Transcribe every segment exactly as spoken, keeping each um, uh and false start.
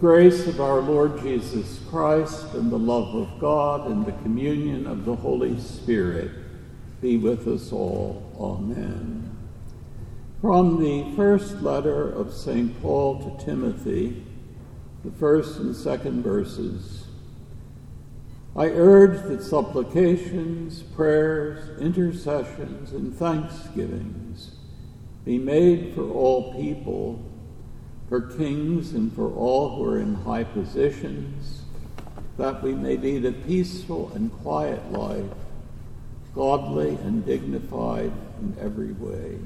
grace of our Lord Jesus Christ and the love of God and the communion of the Holy Spirit be with us all. Amen. From the first letter of Saint Paul to Timothy, the first and second verses, I urge that supplications, prayers, intercessions, and thanksgivings be made for all people, for kings and for all who are in high positions, that we may lead a peaceful and quiet life, godly and dignified in every way.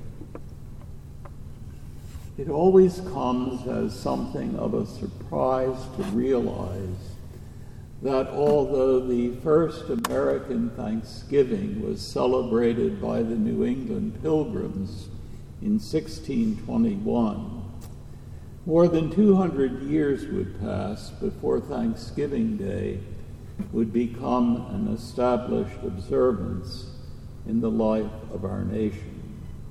It always comes as something of a surprise to realize that although the first American Thanksgiving was celebrated by the New England Pilgrims in sixteen twenty-one, more than two hundred years would pass before Thanksgiving Day would become an established observance in the life of our nation.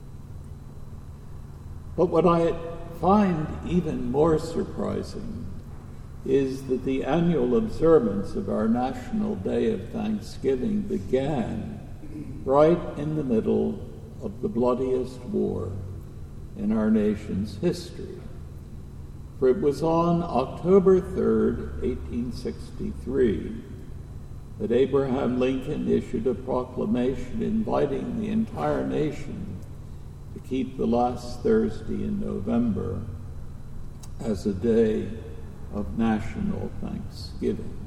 But what I find even more surprising is that the annual observance of our National Day of Thanksgiving began right in the middle of the bloodiest war in our nation's history. For it was on October third, eighteen sixty-three, that Abraham Lincoln issued a proclamation inviting the entire nation to keep the last Thursday in November as a day of national thanksgiving.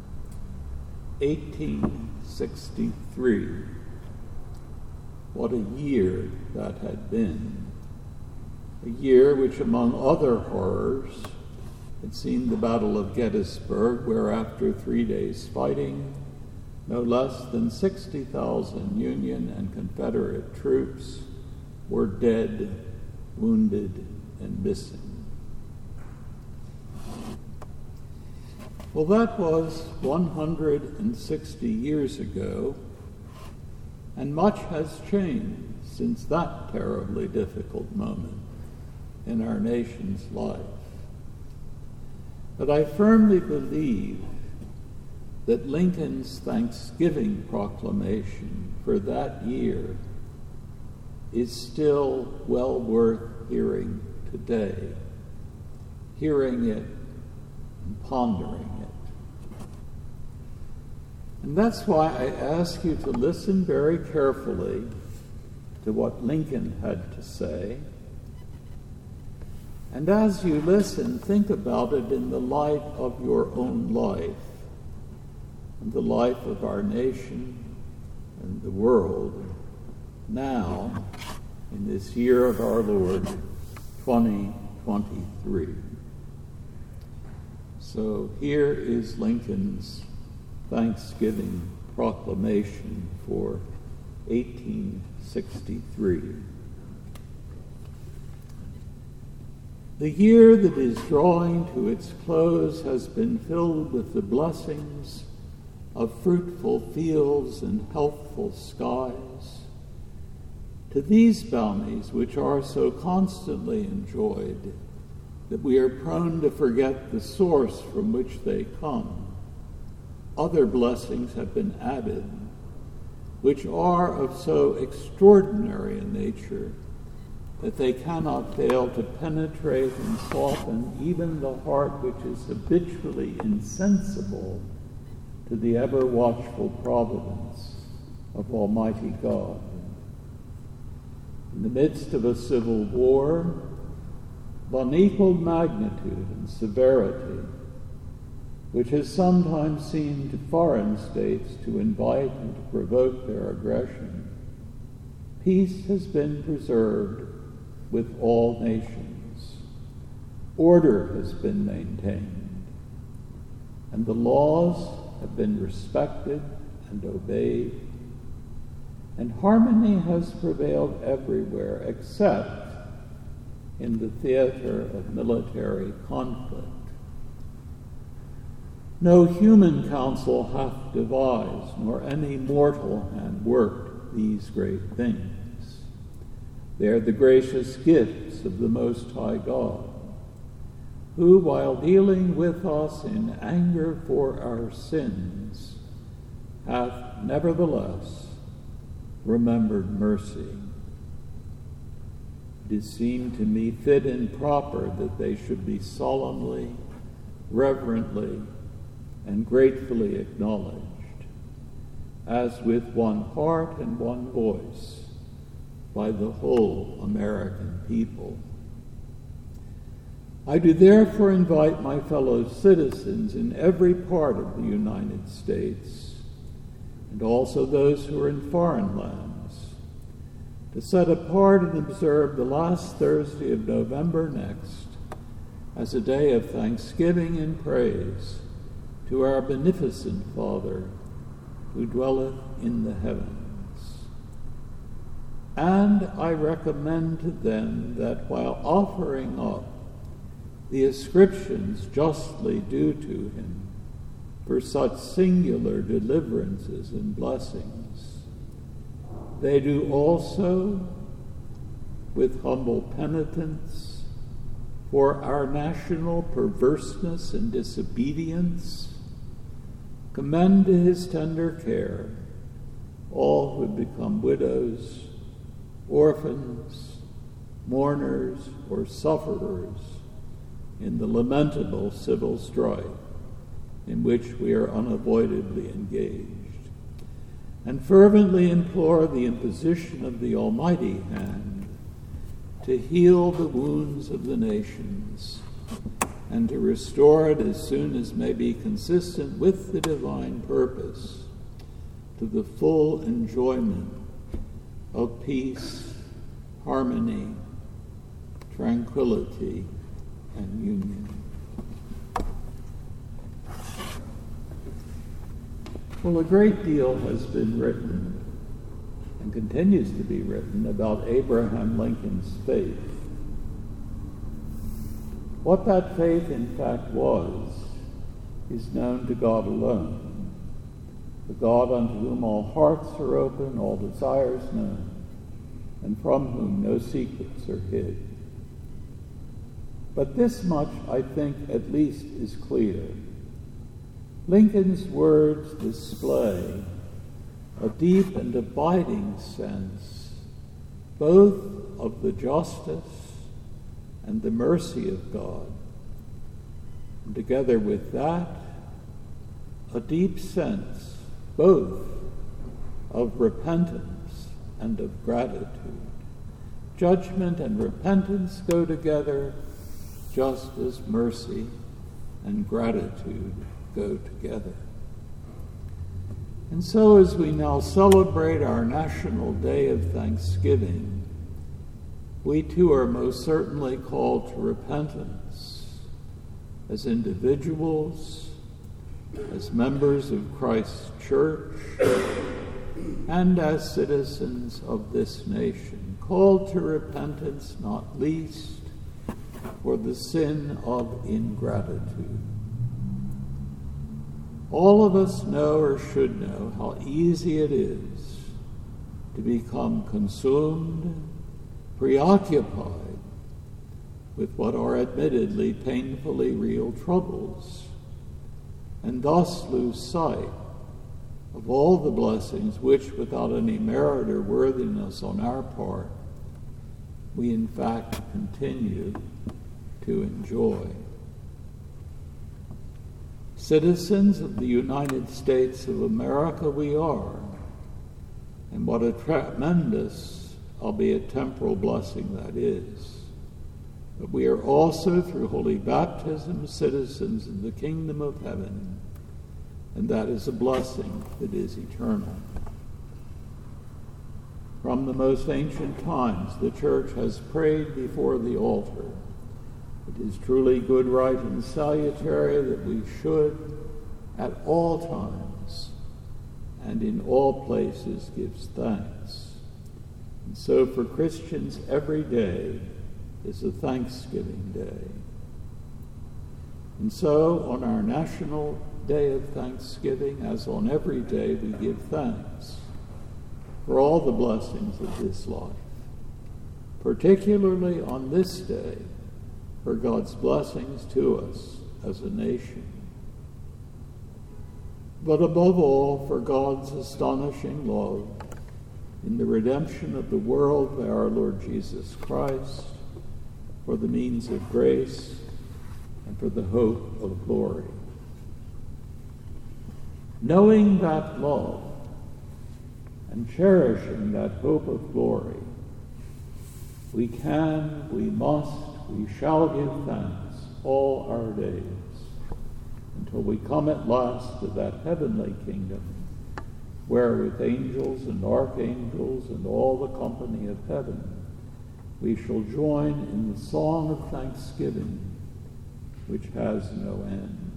eighteen sixty-three. What a year that had been. A year which, among other horrors, had seen the Battle of Gettysburg, where after three days' fighting, no less than sixty thousand Union and Confederate troops were dead, wounded, and missing. Well, that was one hundred sixty years ago, and much has changed since that terribly difficult moment in our nation's life. But I firmly believe that Lincoln's Thanksgiving proclamation for that year is still well worth hearing today, hearing it and pondering it. And that's why I ask you to listen very carefully to what Lincoln had to say. And as you listen, think about it in the light of your own life and the life of our nation and the world now in this year of our Lord, twenty twenty-three. So here is Lincoln's Thanksgiving proclamation for eighteen sixty-three. The year that is drawing to its close has been filled with the blessings of fruitful fields and healthful skies. To these bounties, which are so constantly enjoyed that we are prone to forget the source from which they come, other blessings have been added, which are of so extraordinary a nature that they cannot fail to penetrate and soften even the heart which is habitually insensible to the ever-watchful providence of Almighty God. In the midst of a civil war of unequaled magnitude and severity, which has sometimes seemed to foreign states to invite and to provoke their aggression, peace has been preserved with all nations. Order has been maintained, and the laws have been respected and obeyed, and harmony has prevailed everywhere except in the theater of military conflict. No human counsel hath devised, nor any mortal hand worked these great things. They are the gracious gifts of the Most High God, who, while dealing with us in anger for our sins, hath nevertheless remembered mercy. It is seen to me fit and proper that they should be solemnly, reverently, and gratefully acknowledged, as with one heart and one voice, by the whole American people. I do therefore invite my fellow citizens in every part of the United States, and also those who are in foreign lands, to set apart and observe the last Thursday of November next as a day of thanksgiving and praise to our beneficent Father, who dwelleth in the heavens. And I recommend to them that while offering up the ascriptions justly due to him for such singular deliverances and blessings, they do also, with humble penitence, for our national perverseness and disobedience, commend to his tender care all who have become widows, orphans, mourners, or sufferers in the lamentable civil strife in which we are unavoidably engaged, and fervently implore the imposition of the Almighty hand to heal the wounds of the nations and to restore it as soon as may be consistent with the divine purpose to the full enjoyment of peace, harmony, tranquility, and union. Well, a great deal has been written and continues to be written about Abraham Lincoln's faith. What that faith in fact was is known to God alone, the God unto whom all hearts are open, all desires known, and from whom no secrets are hid. But this much, I think, at least is clear. Lincoln's words display a deep and abiding sense both of the justice and the mercy of God, and together with that, a deep sense both of repentance and of gratitude. Judgment and repentance go together, just as mercy and gratitude go together. And so as we now celebrate our National Day of Thanksgiving, we too are most certainly called to repentance as individuals, as members of Christ's church, and as citizens of this nation, called to repentance not least for the sin of ingratitude. All of us know or should know how easy it is to become consumed, preoccupied with what are admittedly painfully real troubles, and thus lose sight of all the blessings which, without any merit or worthiness on our part, we in fact continue to enjoy. Citizens of the United States of America we are, and what a tremendous, albeit temporal, blessing that is. But we are also, through holy baptism, citizens of the kingdom of heaven, and that is a blessing that is eternal. From the most ancient times, the Church has prayed before the altar. It is truly good, right, and salutary that we should, at all times and in all places, give thanks. And so for Christians, every day is a Thanksgiving Day. And so on our National Day of Thanksgiving, as on every day, we give thanks for all the blessings of this life, particularly on this day, for God's blessings to us as a nation, but above all for God's astonishing love in the redemption of the world by our Lord Jesus Christ, for the means of grace and for the hope of glory. Knowing that love and cherishing that hope of glory, we can, we must, we shall give thanks all our days until we come at last to that heavenly kingdom where with angels and archangels and all the company of heaven we shall join in the song of thanksgiving which has no end.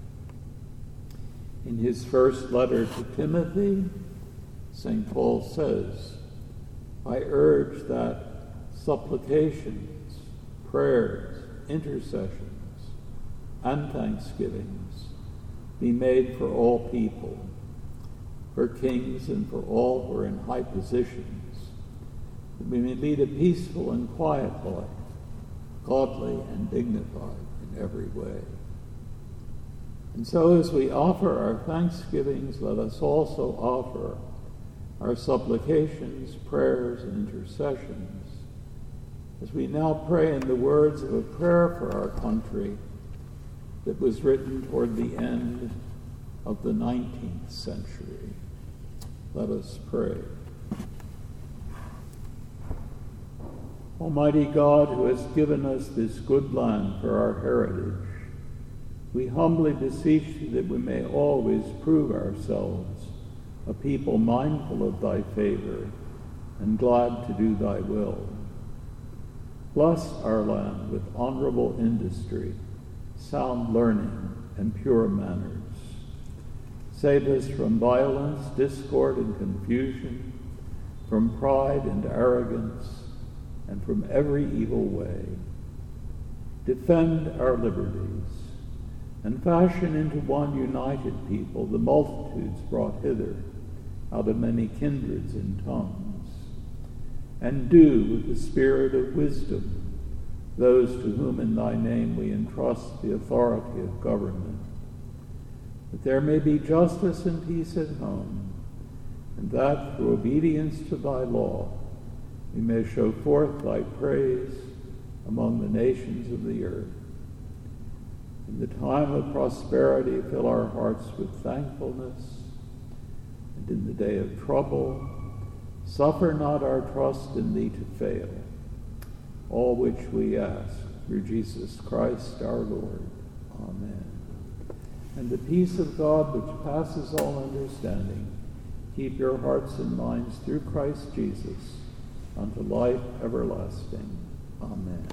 In his first letter to Timothy, Saint Paul says, I urge that supplications, prayers, intercessions, and thanksgivings be made for all people, for kings and for all who are in high positions, that we may lead a peaceful and quiet life, godly and dignified in every way. And so as we offer our thanksgivings, let us also offer our supplications, prayers, and intercessions, as we now pray in the words of a prayer for our country that was written toward the end of the nineteenth century. Let us pray. Almighty God, who has given us this good land for our heritage, we humbly beseech thee that we may always prove ourselves a people mindful of thy favor and glad to do thy will. Bless our land with honorable industry, sound learning, and pure manners. Save us from violence, discord, and confusion, from pride and arrogance, and from every evil way. Defend our liberties, and fashion into one united people the multitudes brought hither out of many kindreds and tongues, and do with the spirit of wisdom those to whom in thy name we entrust the authority of government, that there may be justice and peace at home, and that through obedience to thy law we may show forth thy praise among the nations of the earth. In the time of prosperity, fill our hearts with thankfulness, and in the day of trouble, suffer not our trust in thee to fail. All which we ask through Jesus Christ our Lord. Amen. And the peace of God, which passes all understanding, keep your hearts and minds through Christ Jesus unto life everlasting. Amen.